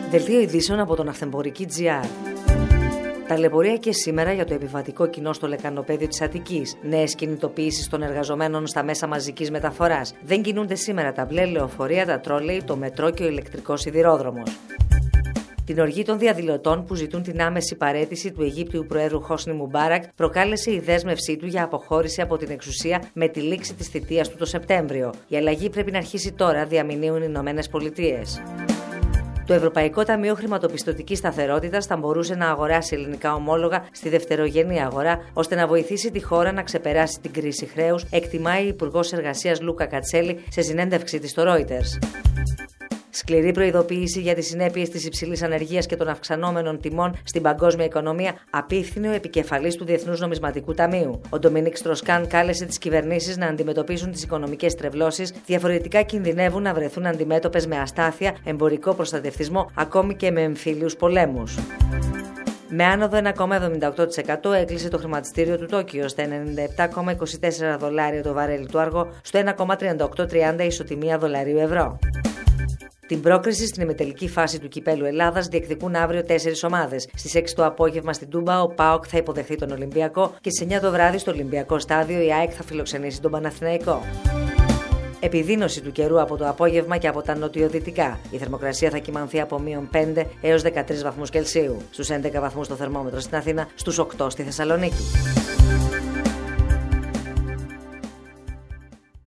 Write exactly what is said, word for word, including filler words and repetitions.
Δελτίο ειδήσεων από τον Αυθεμπορική τζι αρ. Ταλαιπωρία και σήμερα για το επιβατικό κοινό στο λεκανοπέδιο της Αττικής. Νέες κινητοποιήσεις των εργαζομένων στα μέσα μαζικής μεταφοράς. Δεν κινούνται σήμερα τα μπλε λεωφορεία, τα τρόλεϊ, το μετρό και ο ηλεκτρικός σιδηρόδρομος. Την οργή των διαδηλωτών που ζητούν την άμεση παραίτηση του Αιγύπτιου Προέδρου Χόσνι Μουμπάρακ προκάλεσε η δέσμευσή του για αποχώρηση από την εξουσία με τη λήξη της θητείας του το Σεπτέμβριο. Η αλλαγή πρέπει να αρχίσει τώρα, διαμηνύουν οι Ηνωμένες Πολιτείες. Το Ευρωπαϊκό Ταμείο Χρηματοπιστωτικής Σταθερότητας θα μπορούσε να αγοράσει ελληνικά ομόλογα στη δευτερογενή αγορά, ώστε να βοηθήσει τη χώρα να ξεπεράσει την κρίση χρέους, εκτιμάει η Υπουργός Εργασίας Λούκα Κατσέλη σε συνέντευξή της στο Reuters. Σκληρή προειδοποίηση για τις συνέπειες της υψηλής ανεργίας και των αυξανόμενων τιμών στην παγκόσμια οικονομία απίφθινε ο επικεφαλής του Διεθνούς Νομισματικού Ταμείου. Ο Ντομινίκ Στροσκάν κάλεσε τις κυβερνήσεις να αντιμετωπίσουν τις οικονομικές τρευλώσεις, διαφορετικά κινδυνεύουν να βρεθούν αντιμέτωπες με αστάθεια, εμπορικό προστατευτισμό, ακόμη και με εμφύλιους πολέμους. Με άνοδο ένα κόμμα εβδομήντα οκτώ τοις εκατό έκλεισε το χρηματιστήριο του Τόκιο στα ενενήντα επτά κόμμα είκοσι τέσσερα δολάρια το βαρέλι του αργό, στο ένα κόμμα τριάντα οκτώ τριάντα ισοτιμία δολαρίου ευρώ. Την πρόκριση στην ημιτελική φάση του Κυπέλλου Ελλάδας διεκδικούν αύριο τέσσερις ομάδες. Στις έξι το απόγευμα στην Τούμπα ο ΠΑΟΚ θα υποδεχθεί τον Ολυμπιακό και στις εννιά το βράδυ στο Ολυμπιακό Στάδιο η ΑΕΚ θα φιλοξενήσει τον Παναθηναϊκό. Επιδείνωση του καιρού από το απόγευμα και από τα νοτιοδυτικά. Η θερμοκρασία θα κυμανθεί από μείον πέντε έως δεκατρείς βαθμούς Κελσίου. Στους έντεκα βαθμούς το θερμόμετρο στην Αθήνα, στους οκτώ στη Θεσσαλονίκη.